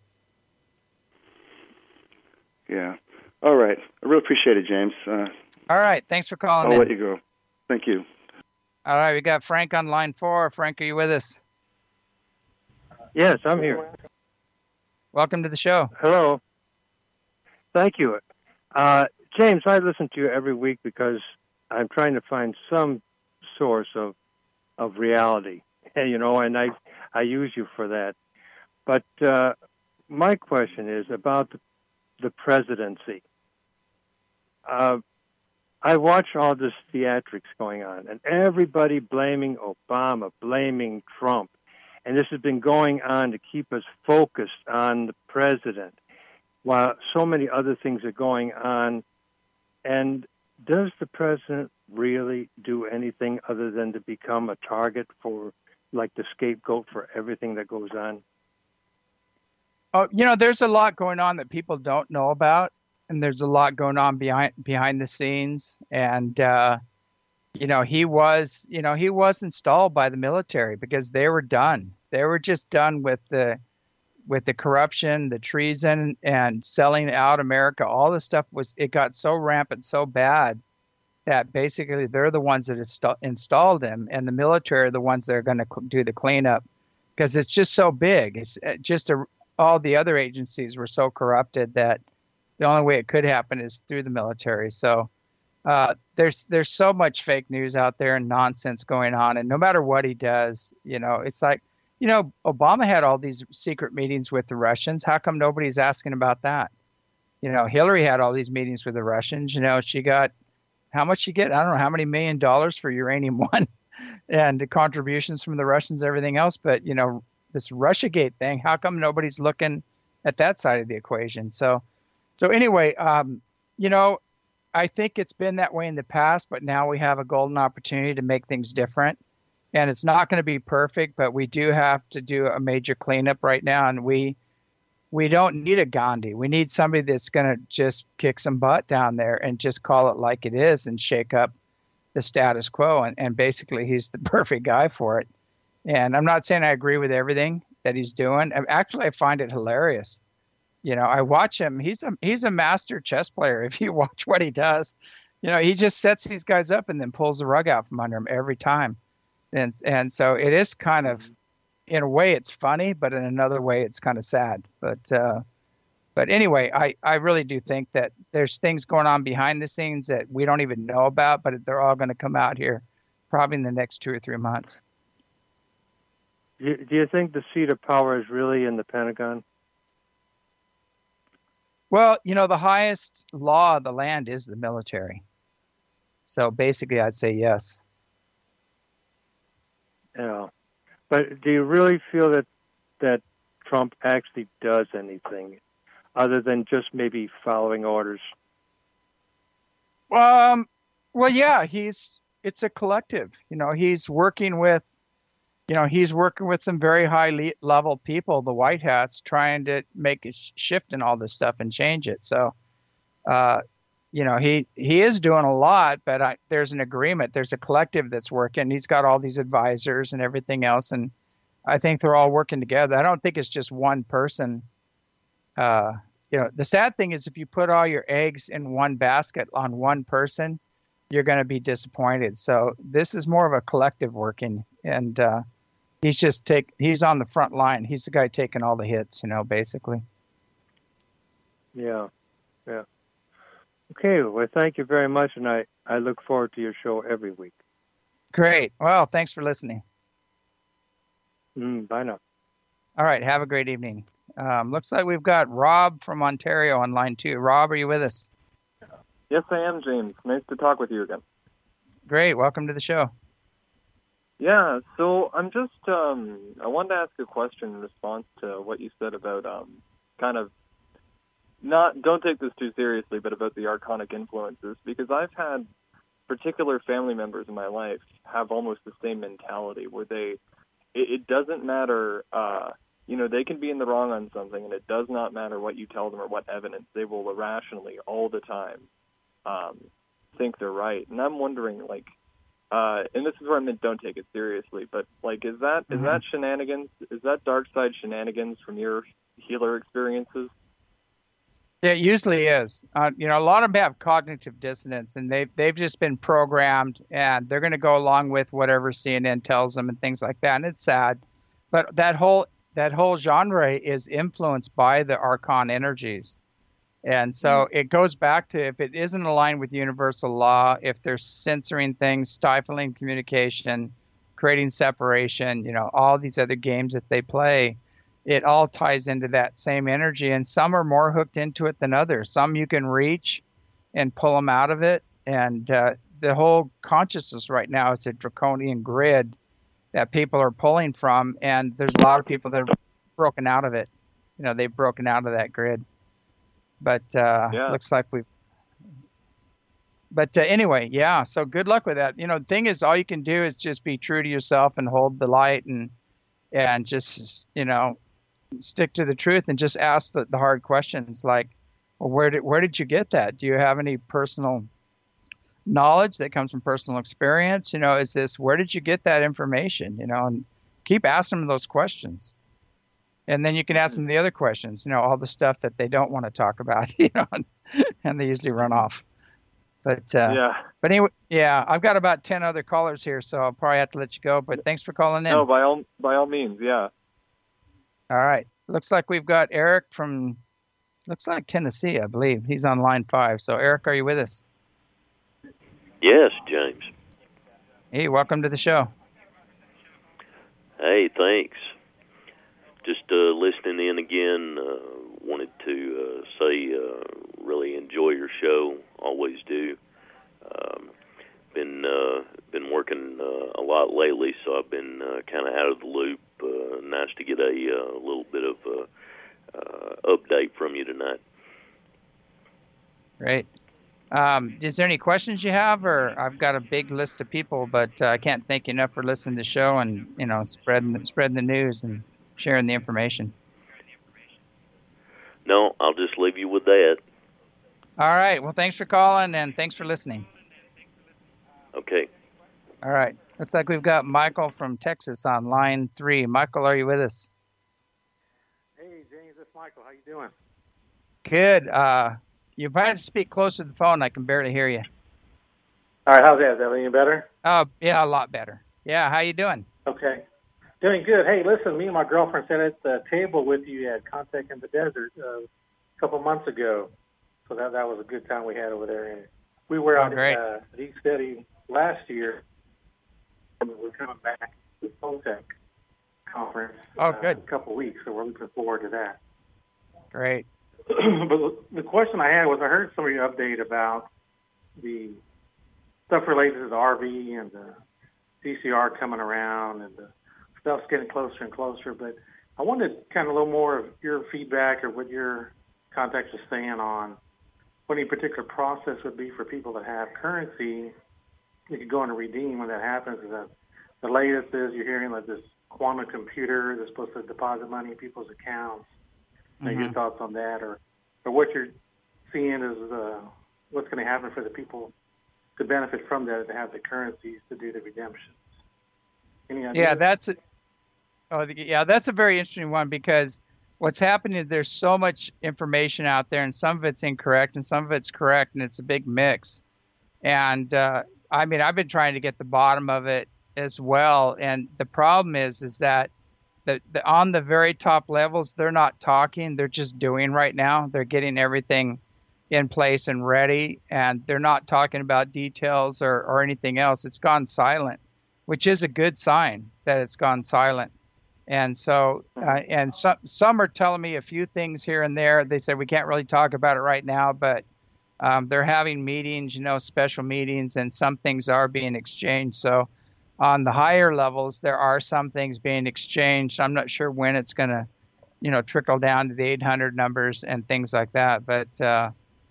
Yeah. All right. I really appreciate it, James. Uh, All right. Thanks for calling I'll in. let you go. Thank you. All right. We got Frank on line four. Frank, are you with us? Yes, I'm here. Welcome to the show. Hello. Thank you. Uh, James, I listen to you every week because I'm trying to find some source of of reality, you know, and I, I use you for that. But uh, my question is about the, the presidency. Uh, I watch all this theatrics going on, and everybody blaming Obama, blaming Trump. And this has been going on to keep us focused on the president, while so many other things are going on. And does the president really do anything other than to become a target for, like, the scapegoat for everything that goes on? Oh, you know, there's a lot going on that people don't know about, and there's a lot going on behind behind the scenes. And uh, you know, he was, you know, he was installed by the military because they were done. They were just done with the with the corruption, the treason, and selling out America. All this stuff was, it got so rampant, so bad that basically they're the ones that insta- installed him, and the military are the ones that are going to cl- do the cleanup because it's just so big. It's just a, all the other agencies were so corrupted that the only way it could happen is through the military. So uh, there's there's so much fake news out there and nonsense going on, and no matter what he does, you know, it's like, you know, Obama had all these secret meetings with the Russians. How come nobody's asking about that? You know, Hillary had all these meetings with the Russians. You know, she got, how much she get? I don't know how many million dollars for Uranium One and the contributions from the Russians, everything else. But, you know, this Russiagate thing, how come nobody's looking at that side of the equation? So, so anyway, um, you know, I think it's been that way in the past, but now we have a golden opportunity to make things different. And it's not going to be perfect, but we do have to do a major cleanup right now. And we we don't need a Gandhi. We need somebody that's going to just kick some butt down there and just call it like it is and shake up the status quo. And, and basically, he's the perfect guy for it. And I'm not saying I agree with everything that he's doing. Actually, I find it hilarious. You know, I watch him. He's a he's a master chess player. If you watch what he does, you know, he just sets these guys up and then pulls the rug out from under them every time. And and so it is kind of, in a way, it's funny, but in another way, it's kind of sad. But uh, but anyway, I, I really do think that there's things going on behind the scenes that we don't even know about, but they're all going to come out here probably in the next two or three months. Do you, do you think the seat of power is really in the Pentagon? Well, you know, the highest law of the land is the military. So basically, I'd say yes. Yeah. But do you really feel that that Trump actually does anything other than just maybe following orders? Um, well, yeah, he's it's a collective. You know, he's working with, you know, he's working with some very high le- level people, the White Hats, trying to make a sh- shift in all this stuff and change it. So, uh, you know, he he is doing a lot, but I, there's an agreement. There's a collective that's working. He's got all these advisors and everything else, and I think they're all working together. I don't think it's just one person. Uh, you know, the sad thing is if you put all your eggs in one basket on one person, you're going to be disappointed. So this is more of a collective working, and uh, he's just take he's on the front line. He's the guy taking all the hits, you know, basically. Yeah, yeah. Okay, well, thank you very much, and I, I look forward to your show every week. Great. Well, thanks for listening. Mm, bye now. All right, have a great evening. Um, looks like we've got Rob from Ontario on line two. Rob, are you with us? Yes, I am, James. Nice to talk with you again. Great. Welcome to the show. Yeah, so I'm just, um, I wanted to ask a question in response to what you said about um, kind of, not, don't take this too seriously, but about the archonic influences, because I've had particular family members in my life have almost the same mentality where they, it, it doesn't matter, uh, you know, they can be in the wrong on something, and it does not matter what you tell them or what evidence. They will irrationally all the time um, think they're right. And I'm wondering, like, uh, and this is where I meant don't take it seriously, but, like, is that mm-hmm. is that shenanigans? Is that dark side shenanigans from your healer experiences? Yeah, it usually is. Uh, you know, a lot of them have cognitive dissonance, and they've, they've just been programmed, and they're going to go along with whatever C N N tells them and things like that, and it's sad. But that whole that whole genre is influenced by the archon energies. And so mm-hmm. it goes back to if it isn't aligned with universal law, if they're censoring things, stifling communication, creating separation, you know, all these other games that they play, it all ties into that same energy. And some are more hooked into it than others. Some you can reach and pull them out of it. And uh, the whole consciousness right now is a draconian grid that people are pulling from. And there's a lot of people that are broken out of it. You know, they've broken out of that grid. But uh, yeah. looks like we've. But uh, anyway, yeah. So good luck with that. You know, the thing is, all you can do is just be true to yourself and hold the light, and and just you know, stick to the truth and just ask the, the hard questions like, well, where did where did you get that? Do you have any personal knowledge that comes from personal experience? You know, is this where did you get that information? You know, and keep asking them those questions. And then you can ask them the other questions, you know, all the stuff that they don't want to talk about, you know, and, and they usually run off. But, uh, yeah. But anyway, yeah, I've got about ten other callers here, so I'll probably have to let you go. But thanks for calling in. No, by all, by all means, yeah. All right. Looks like we've got Eric from, looks like Tennessee, I believe. He's on line five. So, Eric, are you with us? Yes, James. Hey, welcome to the show. Hey, thanks. Just uh, listening in again, uh, wanted to uh, say uh, really enjoy your show, always do. Um, been uh, been working uh, a lot lately, so I've been uh, kind of out of the loop. Uh, nice to get a uh, little bit of uh, uh, update from you tonight. Great. Um, is there any questions you have, or I've got a big list of people, but uh, I can't thank you enough for listening to the show and you know spreading spreading the news and sharing the information. No, I'll just leave you with that. All right. Well, thanks for calling and thanks for listening. Okay. All right. Looks like we've got Michael from Texas on line three. Michael, are you with us? Hey, James, it's Michael. How you doing? Good. Uh, you might have to speak closer to the phone. I can barely hear you. All right, how's that? Is that any better? Oh, yeah, a lot better. Yeah, how you doing? Okay. Doing good. Hey, listen, me and my girlfriend sat at the table with you at Contact in the Desert uh, a couple months ago. So that that was a good time we had over there. And we were Oh, out great. at uh, at East Steady last year. And we're coming back to the Soltech conference Oh, uh, good. in a couple of weeks, so we're looking forward to that. Great. But the question I had was, I heard some of your update about the stuff related to the R V and the D C R coming around and the stuff's getting closer and closer. But I wanted kind of a little more of your feedback or what your contacts are saying on what any particular process would be for people that have currency you could go in and redeem when that happens. Is that the latest is you're hearing like this quantum computer that's supposed to deposit money in people's accounts. Now, Mm-hmm. your thoughts on that, or or what you're seeing is uh, what's going to happen for the people to benefit from that, to have the currencies to do the redemptions. Any ideas? Yeah, that's a, oh, the- yeah, that's a very interesting one because what's happening is there's so much information out there, and some of it's incorrect, and some of it's correct, and it's a big mix. And uh, I mean, I've been trying to get the bottom of it as well. And the problem is, is that the, the on the very top levels, they're not talking; they're just doing right now. They're getting everything in place and ready, and they're not talking about details or, or anything else. It's gone silent, which is a good sign that it's gone silent. And so, uh, and some some are telling me a few things here and there. They said we can't really talk about it right now, but um, they're having meetings, you know, special meetings, and some things are being exchanged. So, on the higher levels, there are some things being exchanged. I'm not sure when it's going to, you know, trickle down to the eight hundred numbers and things like that. But uh,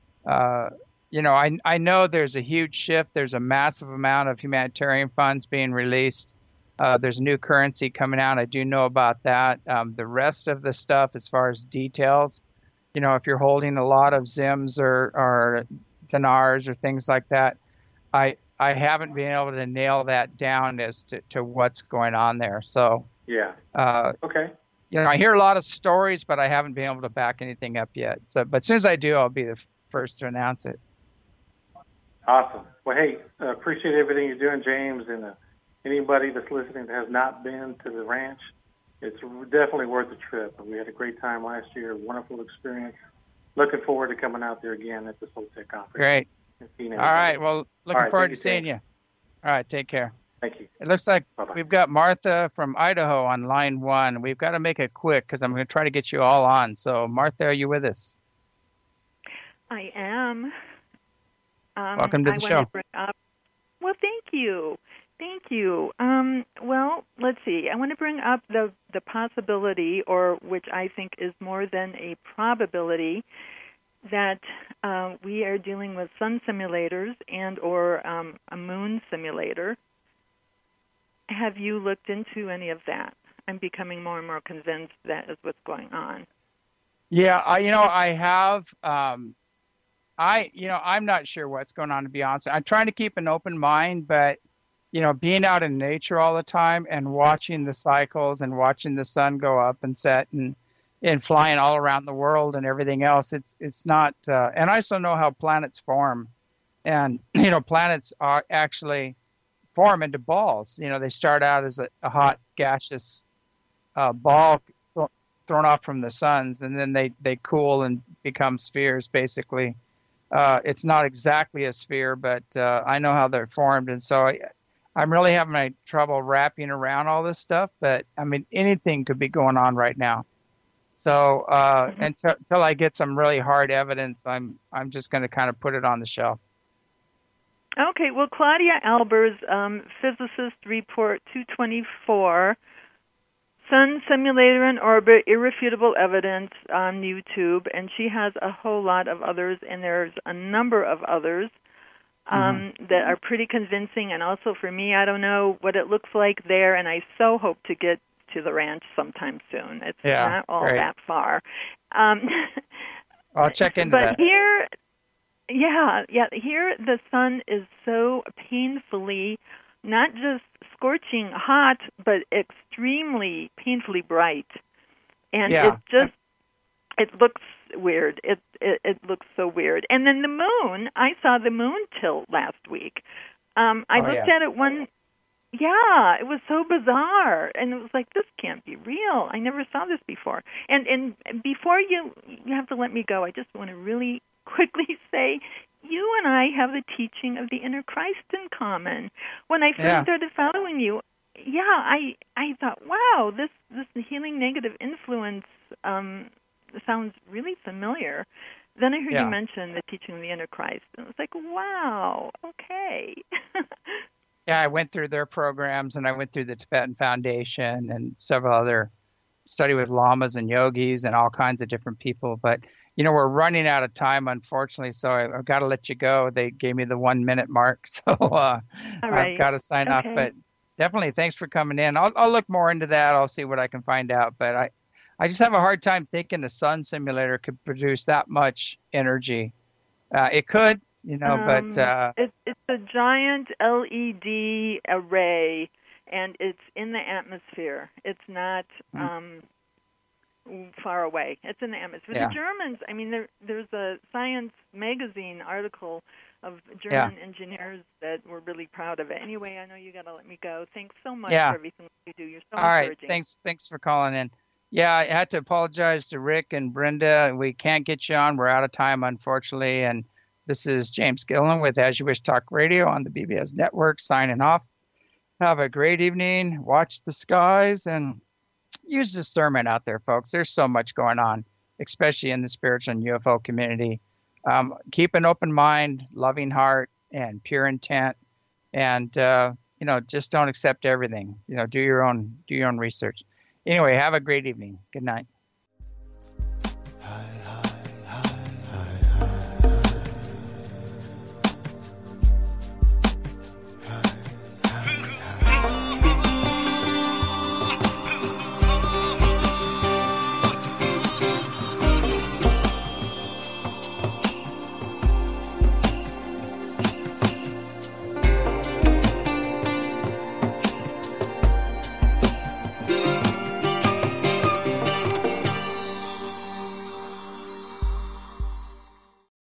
uh, you know, I I know there's a huge shift. There's a massive amount of humanitarian funds being released. Uh, there's a new currency coming out. I do know about that. Um, the rest of the stuff, as far as details, you know, if you're holding a lot of Zims or, or dinars or things like that, I I haven't been able to nail that down as to, to what's going on there. So, Yeah. uh, Okay. you know, I hear a lot of stories, but I haven't been able to back anything up yet. So, but as soon as I do, I'll be the first to announce it. Awesome. Well, hey, uh, appreciate everything you're doing, James, and uh, anybody that's listening that has not been to the ranch, it's definitely worth the trip. We had a great time last year, wonderful experience. Looking forward to coming out there again at the Soltech conference. Great. And seeing All everybody. right. Well, looking right, forward thank to you, seeing James. you. All right. Take care. Thank you. It looks like Bye-bye. we've got Martha from Idaho on line one. We've got to make it quick because I'm going to try to get you all on. So, Martha, are you with us? I am. Um, Welcome to the I show. want to bring up, well, thank you. Thank you. Um, well, let's see. I want to bring up the, the possibility, or which I think is more than a probability, that uh, we are dealing with sun simulators and or um, a moon simulator. Have you looked into any of that? I'm becoming more and more convinced that is what's going on. Yeah, I, you know, I have. Um, I, you know, I'm not sure what's going on, to be honest. I'm trying to keep an open mind, but, you know, being out in nature all the time and watching the cycles and watching the sun go up and set and and flying all around the world and everything else, it's it's not. Uh, and I also know how planets form, and you know, planets are actually form into balls. You know, they start out as a, a hot gaseous uh, ball th- thrown off from the suns, and then they they cool and become spheres, basically. Uh, it's not exactly a sphere, but uh, I know how they're formed, and so I, I'm really having my trouble wrapping around all this stuff. But I mean, anything could be going on right now. So uh, until, until I get some really hard evidence, I'm I'm just going to kind of put it on the shelf. Okay, well, Claudia Albers, um, physicist report two twenty-four, Sun Simulator in Orbit, Irrefutable Evidence on YouTube, and she has a whole lot of others, and there's a number of others um, mm-hmm. that are pretty convincing. And also for me, I don't know what it looks like there, and I so hope to get to the ranch sometime soon. It's yeah, not all great. that far. Um, I'll check into but that. But here, yeah, yeah, here the sun is so painfully, not just scorching hot, but extremely painfully bright. And yeah. it just, it looks weird. It, it it looks so weird. And then the moon, I saw the moon tilt last week. Um, I oh, looked yeah. at it one, yeah, it was so bizarre. And it was like, this can't be real. I never saw this before. And, and before you, you have to let me go, I just want to really quickly say, you and I have the teaching of the inner Christ in common. When I first yeah. started following you, yeah, I I thought, wow, this this healing negative influence um, sounds really familiar. Then I heard yeah. you mention the teaching of the inner Christ, and it was like, wow, okay. yeah, I went through their programs, and I went through the Tibetan Foundation and several other study with lamas and yogis and all kinds of different people, but. You know, we're running out of time, unfortunately, so I, I've got to let you go. They gave me the one-minute mark, so uh, right. I've got to sign okay. off. But definitely, thanks for coming in. I'll, I'll look more into that. I'll see what I can find out. But I, I just have a hard time thinking the sun simulator could produce that much energy. Uh, it could, you know, um, but... Uh, it, it's a giant L E D array, and it's in the atmosphere. It's not... Mm-hmm. Um, far away. It's in the atmosphere. Yeah. The Germans, I mean, there, there's a Science magazine article of German yeah. engineers that were really proud of it. Anyway, I know you got to let me go. Thanks so much yeah. for everything you do. You're so All right. encouraging. Thanks, thanks for calling in. Yeah, I had to apologize to Rick and Brenda. We can't get you on. We're out of time, unfortunately. And this is James Gillen with As You Wish Talk Radio on the B B S Network, signing off. Have a great evening. Watch the skies and use discernment out there, folks. There's so much going on, especially in the spiritual and U F O community. Um, keep an open mind, loving heart, and pure intent. And, uh, you know, just don't accept everything. You know, do your own, do your own research. Anyway, have a great evening. Good night. Hi.